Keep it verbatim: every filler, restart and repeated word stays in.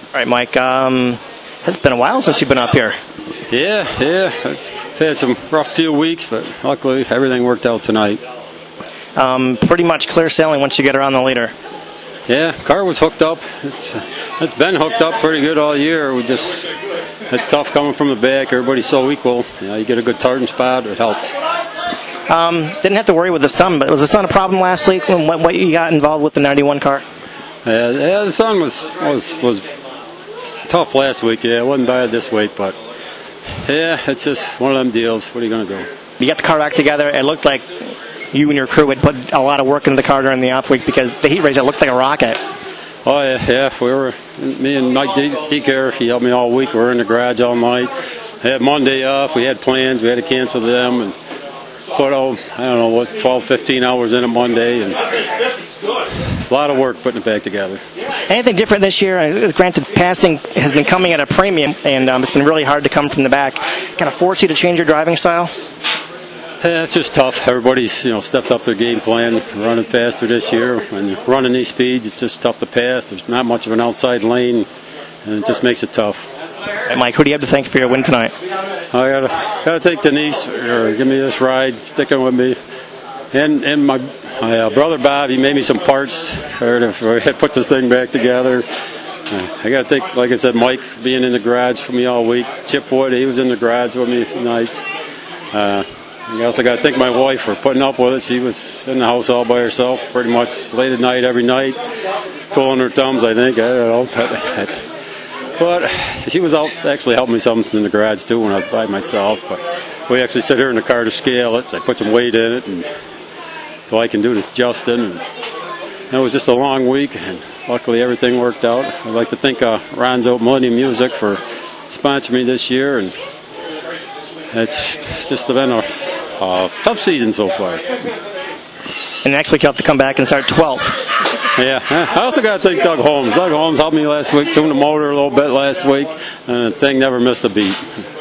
All right, Mike. Um, it's been a while since you've been up here. Yeah, yeah. I've had some rough few weeks, but luckily everything worked out tonight. Um, pretty much clear sailing once you get around the leader. Yeah, car was hooked up. It's, it's been hooked up pretty good all year. We just, it's tough coming from the back. Everybody's so equal. You know, you get a good tartan spot, it helps. Um, didn't have to worry with the sun, but was the sun a problem last week when what, what you got involved with the ninety-one car? Yeah, yeah, the sun was was was tough last week. Yeah, it wasn't bad this week, but yeah, it's just one of them deals. What are you going to do? You got the car back together. It looked like you and your crew had put a lot of work into the car during the off week because the heat race, it looked like a rocket. Oh, yeah, yeah. We were, me and Mike Decker, he helped me all week. We were in the garage all night. I had Monday off. We had plans. We had to cancel them. And put, oh, I don't know, what's twelve, fifteen hours in it Monday. And a lot of work putting it back together. Anything different this year? Granted, passing has been coming at a premium, and um, it's been really hard to come from the back. Kind of force you to change your driving style? Yeah, it's just tough. Everybody's, you know, stepped up their game plan, running faster this year. When you're running these speeds, it's just tough to pass. There's not much of an outside lane, and it just makes it tough. Hey, Mike, who do you have to thank for your win tonight? I gotta gotta thank Denise for giving me this ride, sticking with me, and and my my uh, brother Bob. He made me some parts for to put this thing back together. Uh, I gotta thank, like I said, Mike for being in the garage for me all week. Chip Wood, he was in the garage with me a few nights. Uh, I also got to thank my wife for putting up with it. She was in the house all by herself, pretty much late at night every night, twiddling her thumbs, I think. I don't know. But she was out actually helping me some in the garage, too, when I was by myself. But we actually sit here in the car to scale it. I put some weight in it, and so I can do this adjusting. And it was just a long week, and luckily everything worked out. I'd like to thank uh, Ronzo Millennium Music for sponsoring me this year, and it's just been a Uh, tough season so far. And next week you'll have to come back and start twelfth. Yeah, I also got to thank Doug Holmes. Doug Holmes helped me last week, tuned the motor a little bit last week, and the thing never missed a beat.